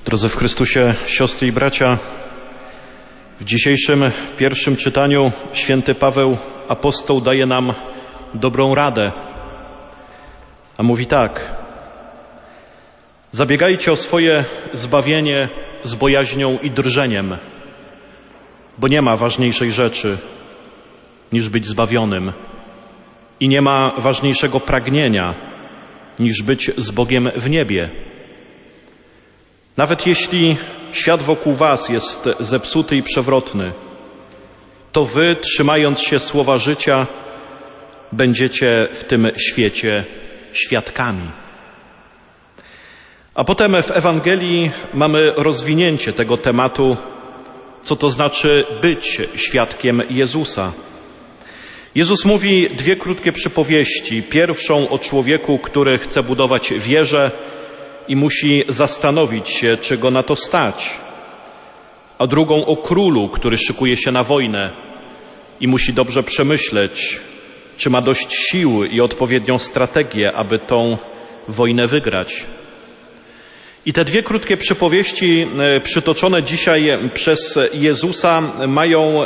Drodzy w Chrystusie, siostry i bracia, w dzisiejszym pierwszym czytaniu święty Paweł apostoł daje nam dobrą radę, a mówi tak: zabiegajcie o swoje zbawienie z bojaźnią i drżeniem, bo nie ma ważniejszej rzeczy niż być zbawionym i nie ma ważniejszego pragnienia niż być z Bogiem w niebie. Nawet jeśli świat wokół was jest zepsuty i przewrotny, to wy, trzymając się słowa życia, będziecie w tym świecie świadkami. A potem w Ewangelii mamy rozwinięcie tego tematu, co to znaczy być świadkiem Jezusa. Jezus mówi dwie krótkie przypowieści. Pierwszą o człowieku, który chce budować wieżę i musi zastanowić się, czy go na to stać, a drugą o królu, który szykuje się na wojnę i musi dobrze przemyśleć, czy ma dość sił i odpowiednią strategię, aby tą wojnę wygrać. I te dwie krótkie przypowieści przytoczone dzisiaj przez Jezusa mają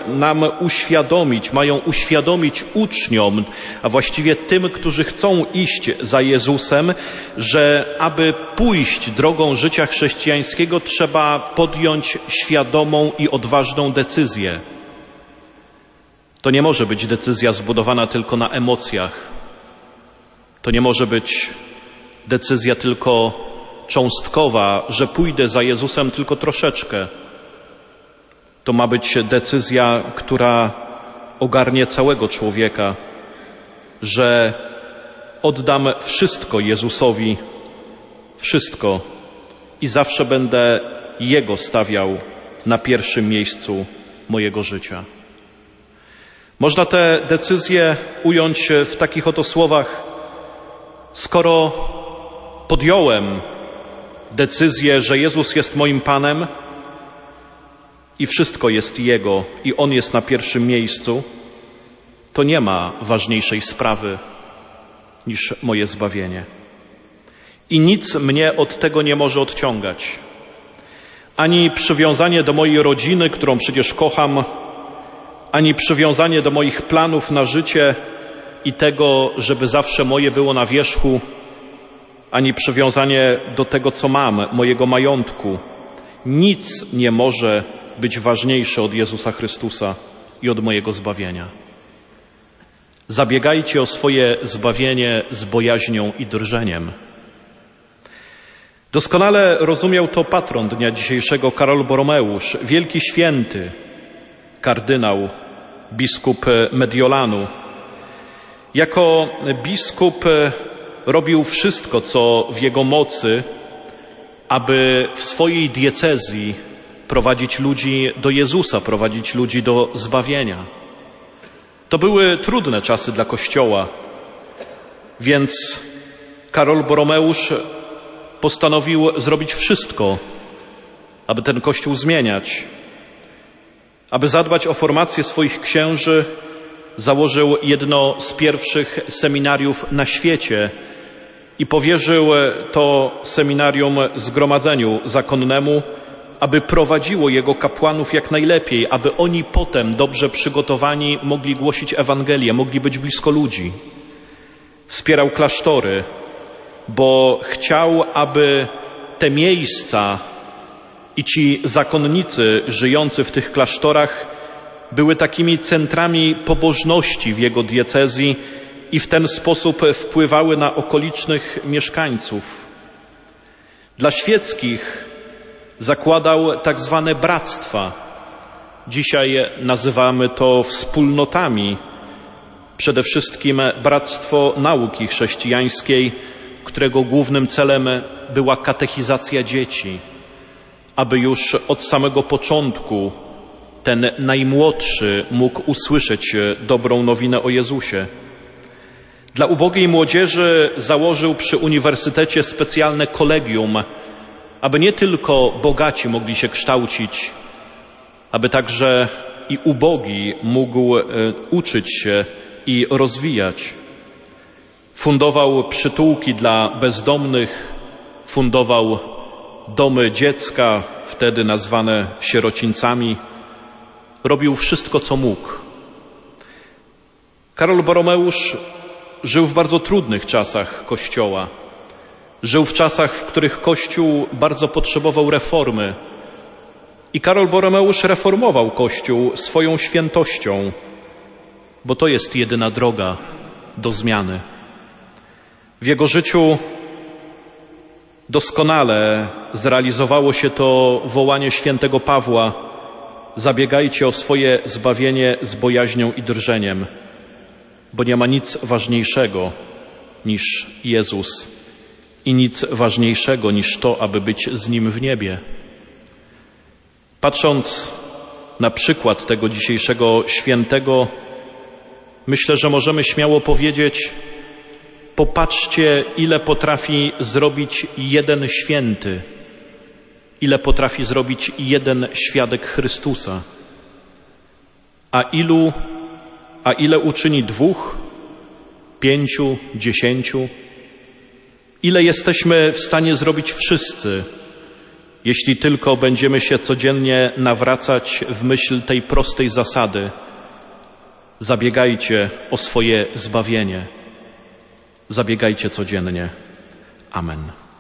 uświadomić uczniom, a właściwie tym, którzy chcą iść za Jezusem, że aby pójść drogą życia chrześcijańskiego, trzeba podjąć świadomą i odważną decyzję. To nie może być decyzja zbudowana tylko na emocjach. To nie może być decyzja tylko cząstkowa, że pójdę za Jezusem tylko troszeczkę. To ma być decyzja, która ogarnie całego człowieka, że oddam wszystko Jezusowi, wszystko i zawsze będę Jego stawiał na pierwszym miejscu mojego życia. Można tę decyzję ująć w takich oto słowach: skoro podjąłem decyzję, że Jezus jest moim Panem i wszystko jest Jego i On jest na pierwszym miejscu, to nie ma ważniejszej sprawy niż moje zbawienie. I nic mnie od tego nie może odciągać. Ani przywiązanie do mojej rodziny, którą przecież kocham, ani przywiązanie do moich planów na życie i tego, żeby zawsze moje było na wierzchu, ani przywiązanie do tego, co mam, mojego majątku. Nic nie może być ważniejsze od Jezusa Chrystusa i od mojego zbawienia. Zabiegajcie o swoje zbawienie z bojaźnią i drżeniem. Doskonale rozumiał to patron dnia dzisiejszego, Karol Borromeusz, wielki święty, kardynał, biskup Mediolanu. Jako biskup robił wszystko, co w jego mocy, aby w swojej diecezji prowadzić ludzi do Jezusa, prowadzić ludzi do zbawienia. To były trudne czasy dla Kościoła, więc Karol Borromeusz postanowił zrobić wszystko, aby ten Kościół zmieniać. Aby zadbać o formację swoich księży, założył jedno z pierwszych seminariów na świecie i powierzył to seminarium zgromadzeniu zakonnemu, aby prowadziło jego kapłanów jak najlepiej, aby oni potem, dobrze przygotowani, mogli głosić Ewangelię, mogli być blisko ludzi. Wspierał klasztory, bo chciał, aby te miejsca i ci zakonnicy żyjący w tych klasztorach były takimi centrami pobożności w jego diecezji i w ten sposób wpływały na okolicznych mieszkańców. Dla świeckich zakładał tak zwane bractwa. Dzisiaj nazywamy to wspólnotami. Przede wszystkim Bractwo Nauki Chrześcijańskiej, którego głównym celem była katechizacja dzieci, aby już od samego początku ten najmłodszy mógł usłyszeć dobrą nowinę o Jezusie. Dla ubogiej młodzieży założył przy uniwersytecie specjalne kolegium, aby nie tylko bogaci mogli się kształcić, aby także i ubogi mógł uczyć się i rozwijać. Fundował przytułki dla bezdomnych, fundował domy dziecka, wtedy nazwane sierocińcami, robił wszystko, co mógł. Karol Boromeusz żył w bardzo trudnych czasach Kościoła. Żył w czasach, w których Kościół bardzo potrzebował reformy. I Karol Boromeusz reformował Kościół swoją świętością, bo to jest jedyna droga do zmiany. W jego życiu doskonale zrealizowało się to wołanie świętego Pawła: zabiegajcie o swoje zbawienie z bojaźnią i drżeniem, bo nie ma nic ważniejszego niż Jezus i nic ważniejszego niż to, aby być z Nim w niebie. Patrząc na przykład tego dzisiejszego świętego, myślę, że możemy śmiało powiedzieć: popatrzcie, ile potrafi zrobić jeden święty, ile potrafi zrobić jeden świadek Chrystusa, a ile uczyni 2, 5, 10? Ile jesteśmy w stanie zrobić wszyscy, jeśli tylko będziemy się codziennie nawracać w myśl tej prostej zasady: zabiegajcie o swoje zbawienie. Zabiegajcie codziennie. Amen.